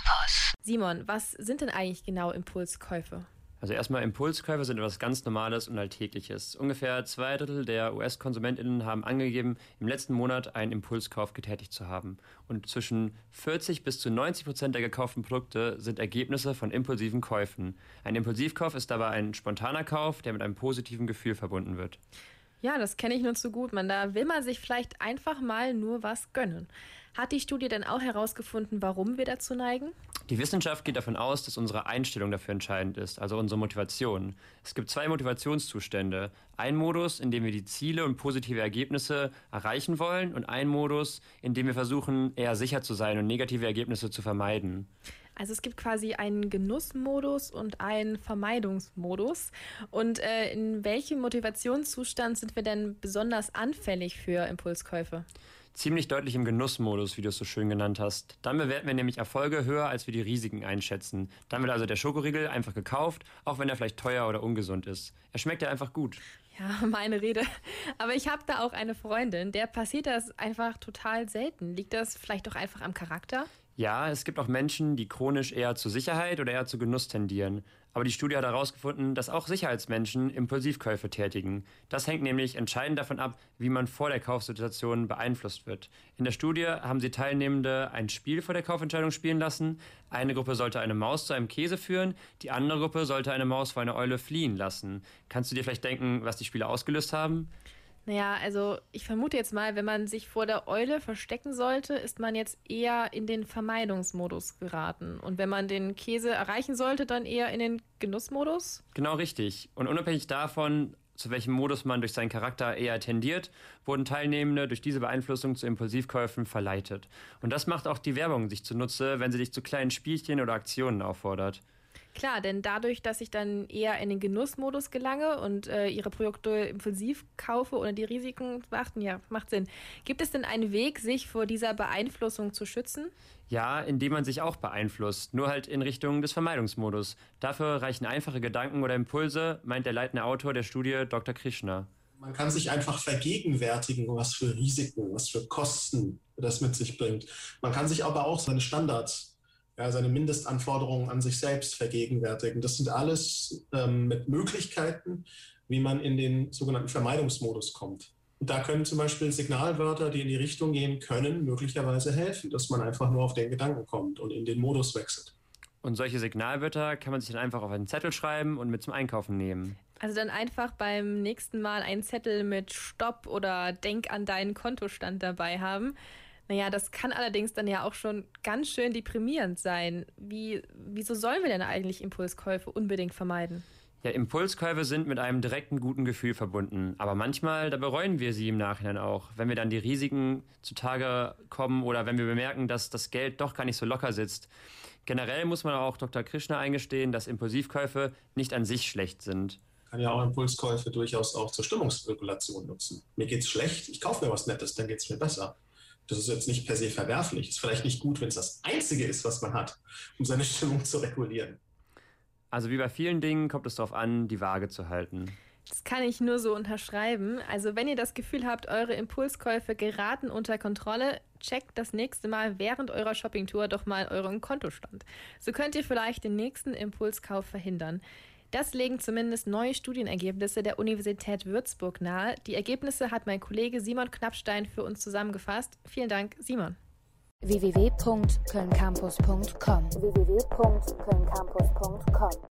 Simon, was sind denn eigentlich genau Impulskäufe? Also erstmal Impulskäufe sind etwas ganz Normales und Alltägliches. Ungefähr 2/3 der US-KonsumentInnen haben angegeben, im letzten Monat einen Impulskauf getätigt zu haben. Und zwischen 40 bis zu 90% der gekauften Produkte sind Ergebnisse von impulsiven Käufen. Ein Impulsivkauf ist dabei ein spontaner Kauf, der mit einem positiven Gefühl verbunden wird. Ja, das kenne ich nur zu gut. Da will man sich vielleicht einfach mal nur was gönnen. Hat die Studie denn auch herausgefunden, warum wir dazu neigen? Die Wissenschaft geht davon aus, dass unsere Einstellung dafür entscheidend ist, also unsere Motivation. Es gibt 2 Motivationszustände. Ein Modus, in dem wir die Ziele und positive Ergebnisse erreichen wollen, und ein Modus, in dem wir versuchen, eher sicher zu sein und negative Ergebnisse zu vermeiden. Also es gibt quasi einen Genussmodus und einen Vermeidungsmodus. Und in welchem Motivationszustand sind wir denn besonders anfällig für Impulskäufe? Ziemlich deutlich im Genussmodus, wie du es so schön genannt hast. Dann bewerten wir nämlich Erfolge höher, als wir die Risiken einschätzen. Dann wird also der Schokoriegel einfach gekauft, auch wenn er vielleicht teuer oder ungesund ist. Er schmeckt ja einfach gut. Ja, meine Rede. Aber ich habe da auch eine Freundin, der passiert das einfach total selten. Liegt das vielleicht doch einfach am Charakter? Ja, es gibt auch Menschen, die chronisch eher zu Sicherheit oder eher zu Genuss tendieren. Aber die Studie hat herausgefunden, dass auch Sicherheitsmenschen Impulsivkäufe tätigen. Das hängt nämlich entscheidend davon ab, wie man vor der Kaufsituation beeinflusst wird. In der Studie haben sie Teilnehmende ein Spiel vor der Kaufentscheidung spielen lassen. Eine Gruppe sollte eine Maus zu einem Käse führen, die andere Gruppe sollte eine Maus vor einer Eule fliehen lassen. Kannst du dir vielleicht denken, was die Spiele ausgelöst haben? Naja, also ich vermute jetzt mal, wenn man sich vor der Eule verstecken sollte, ist man jetzt eher in den Vermeidungsmodus geraten. Und wenn man den Käse erreichen sollte, dann eher in den Genussmodus? Genau richtig. Und unabhängig davon, zu welchem Modus man durch seinen Charakter eher tendiert, wurden Teilnehmende durch diese Beeinflussung zu Impulsivkäufen verleitet. Und das macht auch die Werbung sich zunutze, wenn sie dich zu kleinen Spielchen oder Aktionen auffordert. Klar, denn dadurch, dass ich dann eher in den Genussmodus gelange und ihre Produkte impulsiv kaufe, ohne die Risiken zu beachten, ja, macht Sinn. Gibt es denn einen Weg, sich vor dieser Beeinflussung zu schützen? Ja, indem man sich auch beeinflusst, nur halt in Richtung des Vermeidungsmodus. Dafür reichen einfache Gedanken oder Impulse, meint der leitende Autor der Studie Dr. Krishna. Man kann sich einfach vergegenwärtigen, was für Risiken, was für Kosten das mit sich bringt. Man kann sich aber auch seine Standards, seine Mindestanforderungen an sich selbst vergegenwärtigen. Das sind alles mit Möglichkeiten, wie man in den sogenannten Vermeidungsmodus kommt. Und da können zum Beispiel Signalwörter, die in die Richtung gehen können, möglicherweise helfen, dass man einfach nur auf den Gedanken kommt und in den Modus wechselt. Und solche Signalwörter kann man sich dann einfach auf einen Zettel schreiben und mit zum Einkaufen nehmen. Also dann einfach beim nächsten Mal einen Zettel mit Stopp oder Denk an deinen Kontostand dabei haben. Naja, das kann allerdings dann ja auch schon ganz schön deprimierend sein. Wieso sollen wir denn eigentlich Impulskäufe unbedingt vermeiden? Ja, Impulskäufe sind mit einem direkten guten Gefühl verbunden. Aber manchmal, da bereuen wir sie im Nachhinein auch. Wenn wir dann die Risiken zutage kommen oder wenn wir bemerken, dass das Geld doch gar nicht so locker sitzt. Generell muss man auch Dr. Krishna eingestehen, dass Impulsivkäufe nicht an sich schlecht sind. Kann ja auch Impulskäufe durchaus auch zur Stimmungsregulation nutzen. Mir geht's schlecht, ich kaufe mir was Nettes, dann geht's mir besser. Das ist jetzt nicht per se verwerflich. Ist vielleicht nicht gut, wenn es das Einzige ist, was man hat, um seine Stimmung zu regulieren. Also wie bei vielen Dingen kommt es darauf an, die Waage zu halten. Das kann ich nur so unterschreiben. Also wenn ihr das Gefühl habt, eure Impulskäufe geraten unter Kontrolle, checkt das nächste Mal während eurer Shoppingtour doch mal euren Kontostand. So könnt ihr vielleicht den nächsten Impulskauf verhindern. Das legen zumindest neue Studienergebnisse der Universität Würzburg nahe. Die Ergebnisse hat mein Kollege Simon Knappstein für uns zusammengefasst. Vielen Dank, Simon. www.kölncampus.com